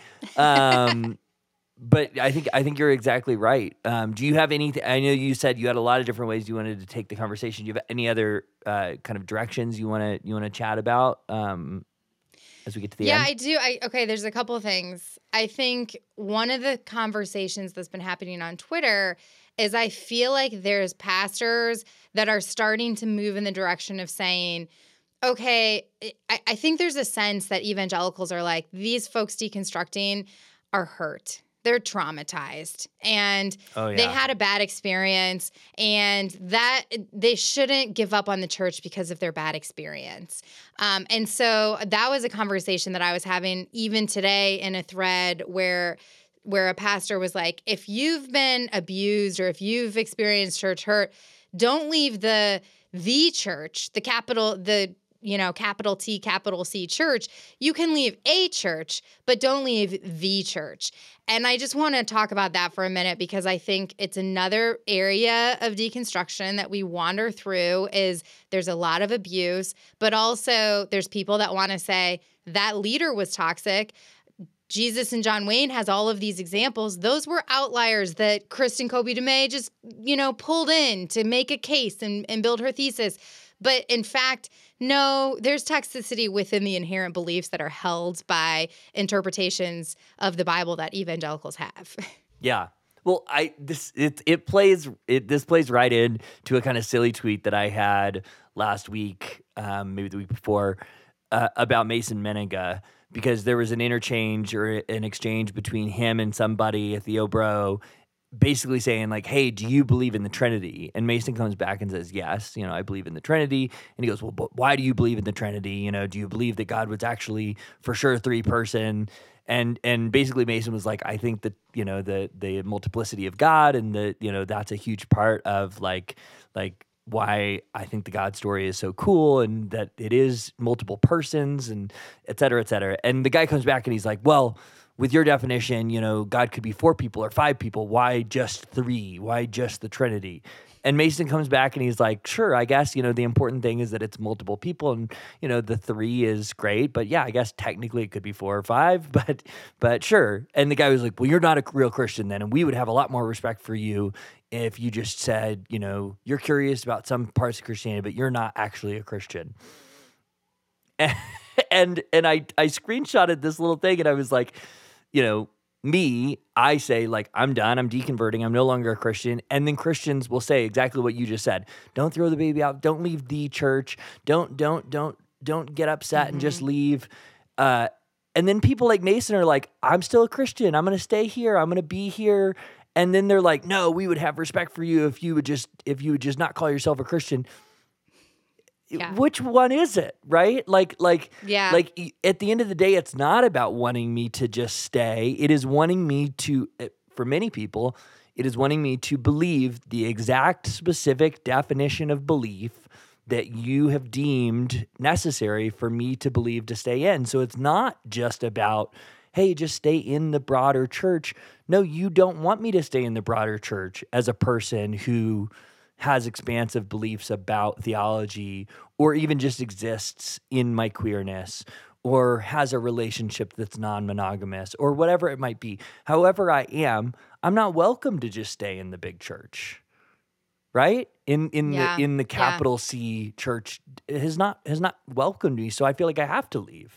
But I think you're exactly right. Do you have anything? I know you said you had a lot of different ways you wanted to take the conversation. Do you have any other kind of directions you want to chat about as we get to the end? Yeah, I do. Okay, there's a couple of things. I think one of the conversations that's been happening on Twitter is I feel like there's pastors that are starting to move in the direction of saying, okay, I think there's a sense that evangelicals are like, these folks deconstructing are hurt. They're traumatized and they had a bad experience and that they shouldn't give up on the church because of their bad experience. And so that was a conversation that I was having even today in a thread where a pastor was like, if you've been abused or if you've experienced church hurt, don't leave the church, capital T, capital C church. You can leave a church, but don't leave the church. And I just want to talk about that for a minute because I think it's another area of deconstruction that we wander through is there's a lot of abuse, but also there's people that want to say that leader was toxic. Jesus and John Wayne has all of these examples. Those were outliers that Kristen Kobe DeMay just, pulled in to make a case and build her thesis. But in fact, no, there's toxicity within the inherent beliefs that are held by interpretations of the Bible that evangelicals have. Yeah. Well, this plays right in to a kind of silly tweet that I had last week, maybe the week before, about Mason Menenga, because there was an interchange or an exchange between him and somebody at the Obro, basically saying like, hey, do you believe in the Trinity? And Mason comes back and says, yes, I believe in the Trinity. And he goes, well, but why do you believe in the Trinity? Do you believe that God was actually for sure three-person? And basically Mason was like, I think that, the multiplicity of God and that's a huge part of like why I think the God story is so cool and that it is multiple persons and et cetera, et cetera. And the guy comes back and he's like, well, with your definition, God could be 4 people or 5 people. Why just 3? Why just the Trinity? And Mason comes back and he's like, sure, I guess, the important thing is that it's multiple people and, the 3 is great. But yeah, I guess technically it could be 4 or 5, but sure. And the guy was like, well, you're not a real Christian then. And we would have a lot more respect for you if you just said, you're curious about some parts of Christianity, but you're not actually a Christian. And I screenshotted this little thing and I was like, me, I say, like, I'm done. I'm deconverting. I'm no longer a Christian. And then Christians will say exactly what you just said. Don't throw the baby out. Don't leave the church. Don't get upset and just leave. And then people like Mason are like, I'm still a Christian. I'm going to stay here. I'm going to be here. And then they're like, no, we would have respect for you if you would just not call yourself a Christian. Yeah. Which one is it, right? Like at the end of the day, it's not about wanting me to just stay. It is wanting me to, for many people, it is wanting me to believe the exact specific definition of belief that you have deemed necessary for me to believe to stay in. So it's not just about, hey, just stay in the broader church. No, you don't want me to stay in the broader church as a person who has expansive beliefs about theology, or even just exists in my queerness, or has a relationship that's non-monogamous, or whatever it might be. However I am, I'm not welcome to just stay in the big church, right? In the capital C church has not welcomed me, so I feel like I have to leave.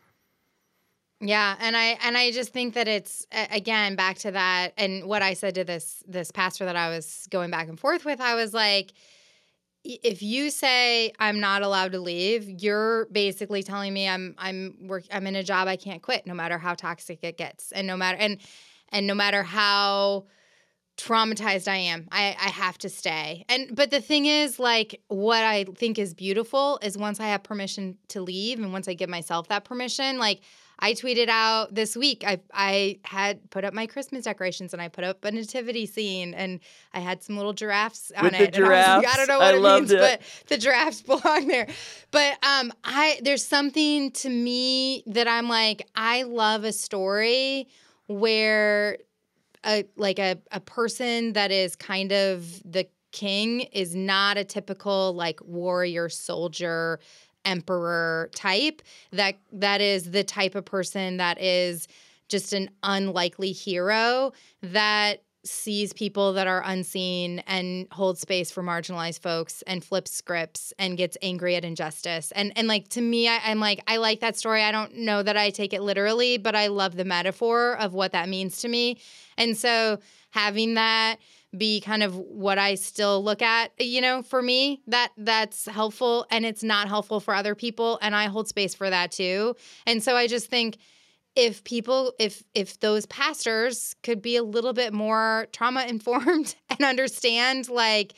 Yeah, and I just think that it's, again, back to that, and what I said to this pastor that I was going back and forth with, I was like, if you say I'm not allowed to leave, you're basically telling me I'm in a job I can't quit, no matter how toxic it gets, and no matter how traumatized I am, I have to stay. But the thing is, like, what I think is beautiful is once I have permission to leave, and once I give myself that permission, like, I tweeted out this week, I had put up my Christmas decorations, and I put up a nativity scene, and I had some little giraffes on it. Giraffes. I don't know what it means, but the giraffes belong there. But there's something to me that I'm like, I love a story where a person that is kind of the king is not a typical like warrior, soldier, emperor type, that is the type of person that is just an unlikely hero that sees people that are unseen and holds space for marginalized folks and flips scripts and gets angry at injustice. And like, to me, I'm like, I like that story. I don't know that I take it literally, but I love the metaphor of what that means to me. And so having that be kind of what I still look at, for me, that's helpful, and it's not helpful for other people. And I hold space for that too. And so I just think if those pastors could be a little bit more trauma informed and understand, like,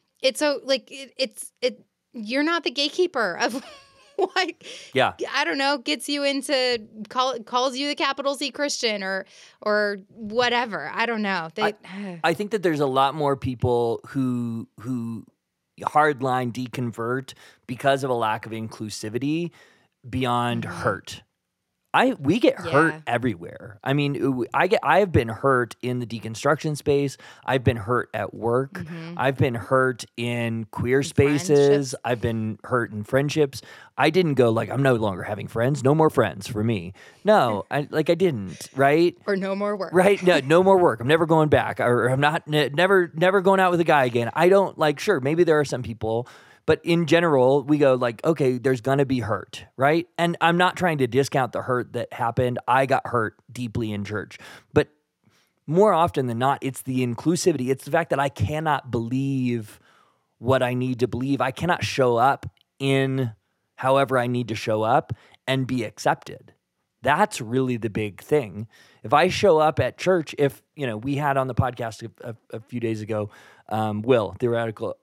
you're not the gatekeeper of like, yeah, I don't know, gets you into calls you the capital C Christian or whatever. I don't know. I think that there's a lot more people who hardline deconvert because of a lack of inclusivity beyond hurt. We get hurt everywhere. I mean, I have been hurt in the deconstruction space. I've been hurt at work. Mm-hmm. I've been hurt in queer spaces. I've been hurt in friendships. I didn't go like, I'm no longer having friends. No more friends for me. No, I didn't, right? Or no more work. Right? No more work. I'm never going back, or I'm not never going out with a guy again. I don't sure, maybe there are some people, but in general, we go like, okay, there's going to be hurt, right? And I'm not trying to discount the hurt that happened. I got hurt deeply in church. But more often than not, it's the inclusivity. It's the fact that I cannot believe what I need to believe. I cannot show up in however I need to show up and be accepted. That's really the big thing. If I show up at church, we had on the podcast a few days ago, Will, heretical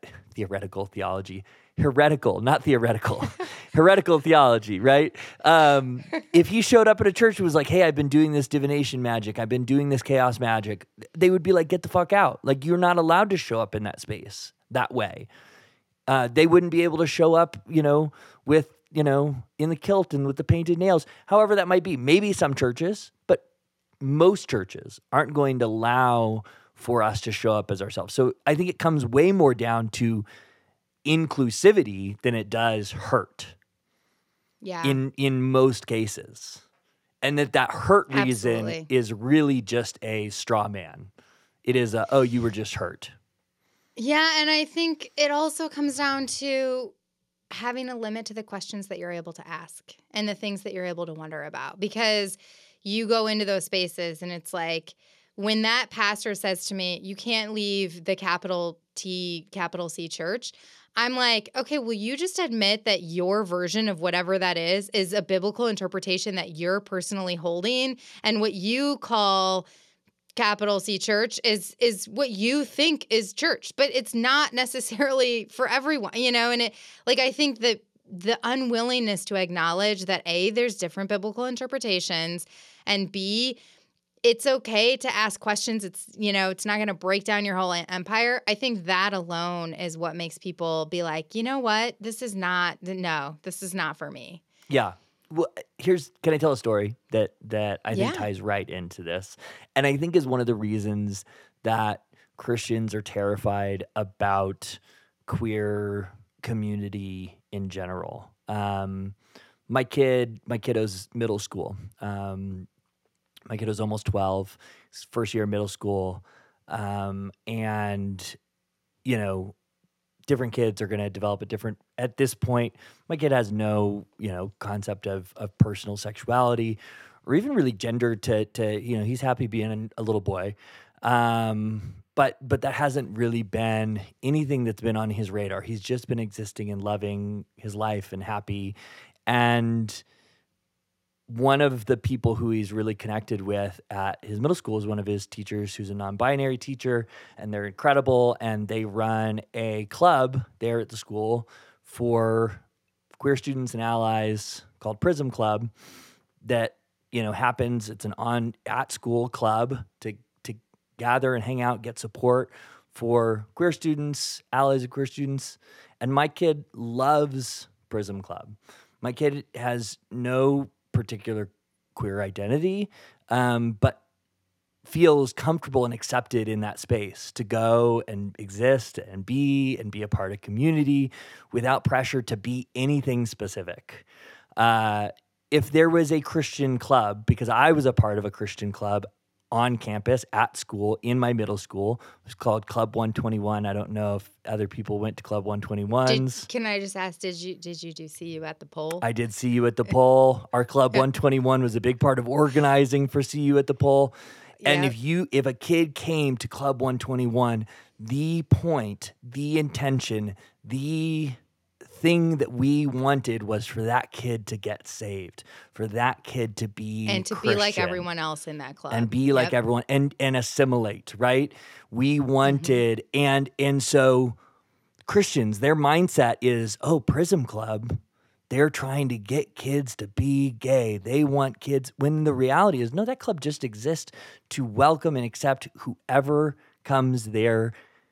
theology, right? If he showed up at a church and was like, hey, I've been doing this divination magic, I've been doing this chaos magic, they would be like, get the fuck out. Like, you're not allowed to show up in that space that way. They wouldn't be able to show up, with, in the kilt and with the painted nails, however that might be. Maybe some churches, but most churches aren't going to allow for us to show up as ourselves. So I think it comes way more down to inclusivity than it does hurt. Yeah. In most cases. And that hurt reason is really just a straw man. It is you were just hurt. Yeah, and I think it also comes down to having a limit to the questions that you're able to ask and the things that you're able to wonder about. Because you go into those spaces and it's like when that pastor says to me, you can't leave the capital T, capital C church, I'm like, okay, will you just admit that your version of whatever that is a biblical interpretation that you're personally holding, and what you call capital C church is what you think is church, but it's not necessarily for everyone, you know? And I think that the unwillingness to acknowledge that A, there's different biblical interpretations, and B, it's okay to ask questions. It's not going to break down your whole empire. I think that alone is what makes people be like, you know what? This is not for me. Yeah. Well, can I tell a story that I think ties right into this? And I think is one of the reasons that Christians are terrified about queer community in general. My kiddo's middle school. My kiddo's almost 12, his first year of middle school. And, different kids are going to develop at this point, my kid has no, concept of personal sexuality or even really gender to he's happy being a little boy. But that hasn't really been anything that's been on his radar. He's just been existing and loving his life and happy. And one of the people who he's really connected with at his middle school is one of his teachers who's a non-binary teacher, and they're incredible. And they run a club there at the school for queer students and allies called Prism Club that, happens. It's an at-school club to gather and hang out, get support for queer students, allies of queer students. And my kid loves Prism Club. My kid has no particular queer identity, but feels comfortable and accepted in that space to go and exist and be a part of community without pressure to be anything specific. If there was a Christian club, because I was a part of a Christian club on campus at school in my middle school, it was called Club 121. I don't know if other people went to Club 121s. Can I just ask, did you do See You at the Pole? I did See You at the Pole. Our Club 121 was a big part of organizing for See You at the Pole. And if a kid came to Club 121, the point, the intention, the thing that we wanted was for that kid to get saved, for that kid to be and to Christian, be like everyone else in that club, and be like everyone, and assimilate. Right? We wanted, and so Christians, their mindset is, Prism Club. They're trying to get kids to be gay. They want kids, when the reality is, no, that club just exists to welcome and accept whoever comes there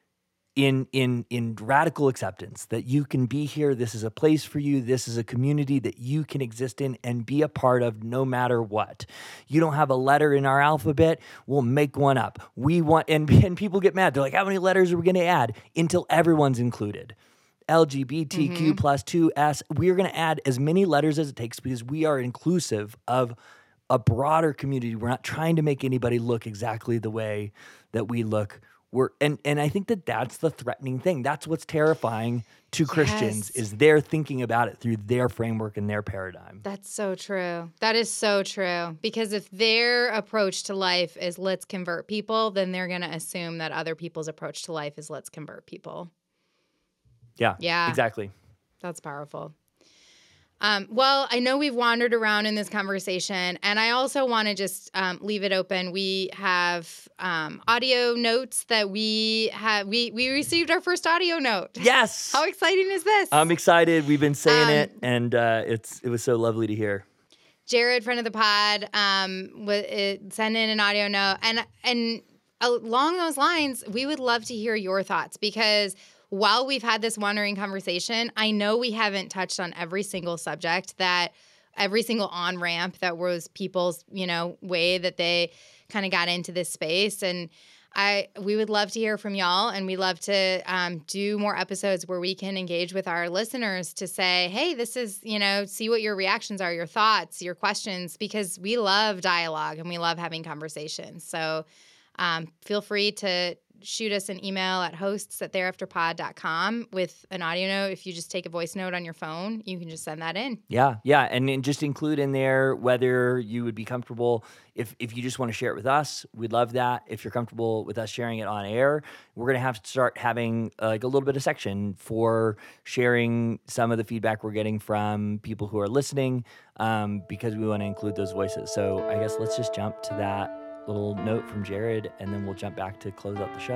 in radical acceptance, that you can be here. This is a place for you. This is a community that you can exist in and be a part of no matter what. You don't have a letter in our alphabet, we'll make one up. We want, and people get mad. They're like, how many letters are we going to add? Until everyone's included. LGBTQ plus 2S. We're going to add as many letters as it takes because we are inclusive of a broader community. We're not trying to make anybody look exactly the way that we look. And I think that's the threatening thing. That's what's terrifying to Christians, is they're thinking about it through their framework and their paradigm. That's so true. That is so true. Because if their approach to life is let's convert people, then they're going to assume that other people's approach to life is let's convert people. Yeah, exactly. That's powerful. Well, I know we've wandered around in this conversation, and I also want to just leave it open. We have audio notes that we received our first audio note. Yes. How exciting is this? I'm excited. We've been saying it, and it was so lovely to hear. Jared, friend of the pod, sent in an audio note, and along those lines, we would love to hear your thoughts, because while we've had this wandering conversation, I know we haven't touched on every single subject, that every single on-ramp that was people's, way that they kind of got into this space. And we would love to hear from y'all, and we love to do more episodes where we can engage with our listeners to say, hey, this is, see what your reactions are, your thoughts, your questions, because we love dialogue and we love having conversations. So feel free to shoot us an email at hosts@thereafterpod.com with an audio note. If you just take a voice note on your phone, you can just send that in. Yeah, and then just include in there whether you would be comfortable if you just want to share it with us. We'd love that. If you're comfortable with us sharing it on air, we're gonna have to start having like a little bit of section for sharing some of the feedback we're getting from people who are listening, because we want to include those voices. So I guess let's just jump to that little note from Jared, and then we'll jump back to close out the show.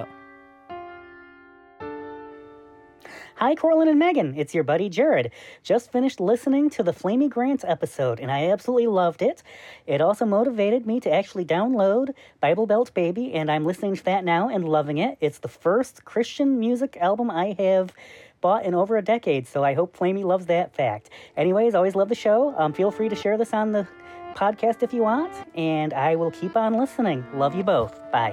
Hi, Cortland and Megan. It's your buddy Jared. Just finished listening to the Flamey Grants episode, and I absolutely loved it. It also motivated me to actually download Bible Belt Baby, and I'm listening to that now and loving it. It's the first Christian music album I have bought in over a decade, so I hope Flamey loves that fact. Anyways, always love the show. Feel free to share this on the podcast if you want, and I will keep on listening. Love you both. Bye.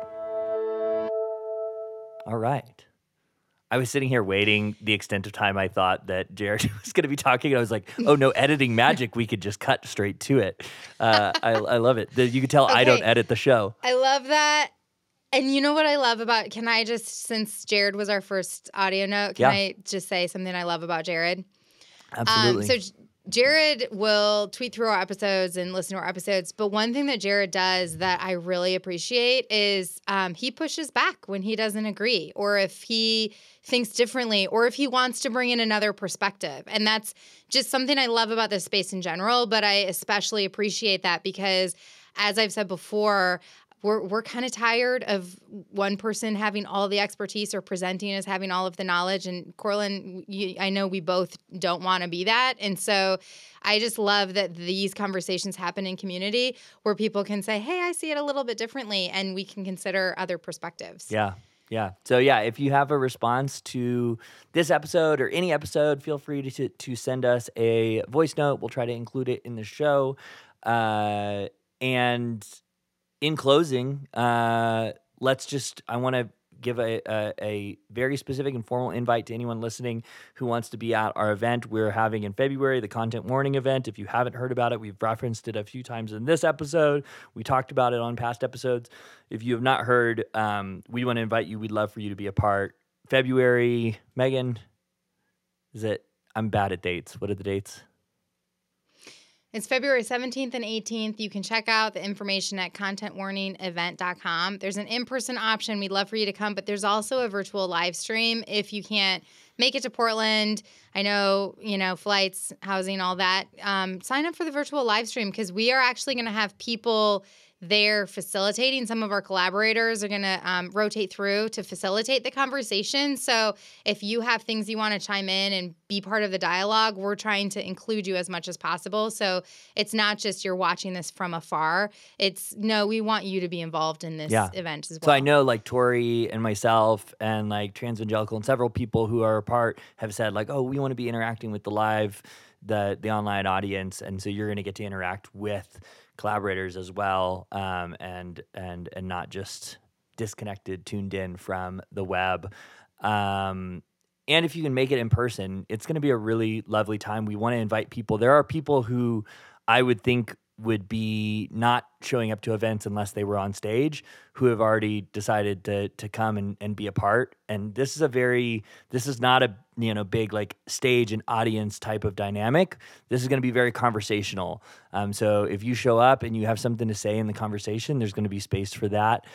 All right. I was sitting here waiting the extent of time I thought that Jared was going to be talking. I was like, oh, no editing magic. We could just cut straight to it. I love it. You can tell I don't edit the show. I love that. And you know what I love about, can I just, since Jared was our first audio note, can I just say something I love about Jared? Absolutely. So Jared will tweet through our episodes and listen to our episodes, but one thing that Jared does that I really appreciate is he pushes back when he doesn't agree, or if he thinks differently, or if he wants to bring in another perspective. And that's just something I love about this space in general, but I especially appreciate that because, as I've said before, we're kind of tired of one person having all the expertise or presenting as having all of the knowledge. And Cortland, I know we both don't want to be that. And so I just love that these conversations happen in community where people can say, hey, I see it a little bit differently, and we can consider other perspectives. Yeah. So if you have a response to this episode or any episode, feel free to send us a voice note. We'll try to include it in the show. And in closing, I want to give a very specific and formal invite to anyone listening who wants to be at our event we're having in February, the Content Warning event. If you haven't heard about it, we've referenced it a few times in this episode. We talked about it on past episodes. If you have not heard, we want to invite you. We'd love for you to be a part. February, Megan, I'm bad at dates. What are the dates? It's February 17th and 18th. You can check out the information at contentwarningevent.com. There's an in-person option. We'd love for you to come, but there's also a virtual live stream if you can't make it to Portland. I know, flights, housing, all that. Sign up for the virtual live stream because we are actually going to have people there facilitating. Some of our collaborators are going to rotate through to facilitate the conversation. So if you have things you want to chime in and be part of the dialogue, we're trying to include you as much as possible. So it's not just you're watching this from afar. We want you to be involved in this event as well. So I know Tori and myself and Transvangelical and several people who are a part have said we want to be interacting with the online audience. And so you're going to get to interact with collaborators as well, and not just disconnected, tuned in from the web. And if you can make it in person, it's going to be a really lovely time. We want to invite people. There are people who I would think would be not showing up to events unless they were on stage, who have already decided to come and be a part. And this is not a big stage and audience type of dynamic. This is going to be very conversational. So if you show up and you have something to say in the conversation, there's going to be space for that.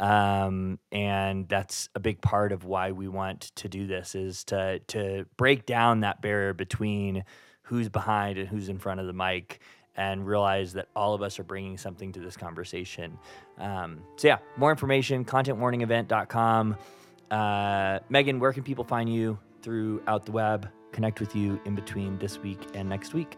And that's a big part of why we want to do this, is to break down that barrier between who's behind and who's in front of the mic, and realize that all of us are bringing something to this conversation. More information, contentwarningevent.com. Megan, where can people find you throughout the web, connect with you in between this week and next week?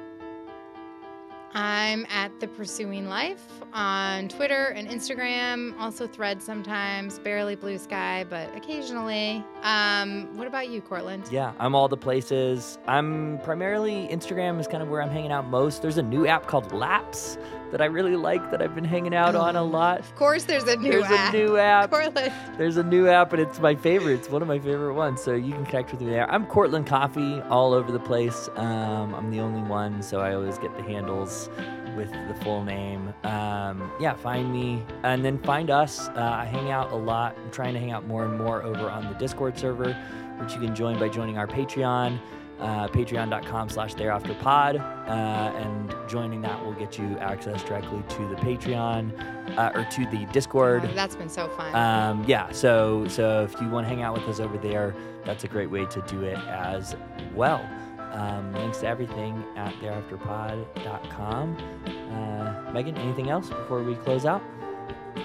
I'm at The Pursuing Life on Twitter and Instagram, also Threads sometimes, barely Blue Sky, but occasionally. What about you, Cortland? Yeah, I'm all the places. I'm primarily, Instagram is kind of where I'm hanging out most. There's a new app called Laps that I really like that I've been hanging out on a lot. Of course, there's a new app. Cortland. There's a new app, and it's my favorite. It's one of my favorite ones. So you can connect with me there. I'm Cortland Coffee all over the place. I'm the only one, so I always get the handles with the full name. Find me and then find us. I hang out a lot. I'm trying to hang out more and more over on the Discord server, which you can join by joining our Patreon, patreon.com/thereafterpod. And joining that will get you access directly to the Patreon or to the Discord. Oh, that's been so fun. So if you want to hang out with us over there, that's a great way to do it as well. Links to everything at thereafterpod.com. Megan, anything else before we close out?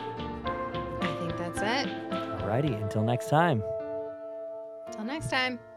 I think that's it. Alrighty, until next time. Till next time.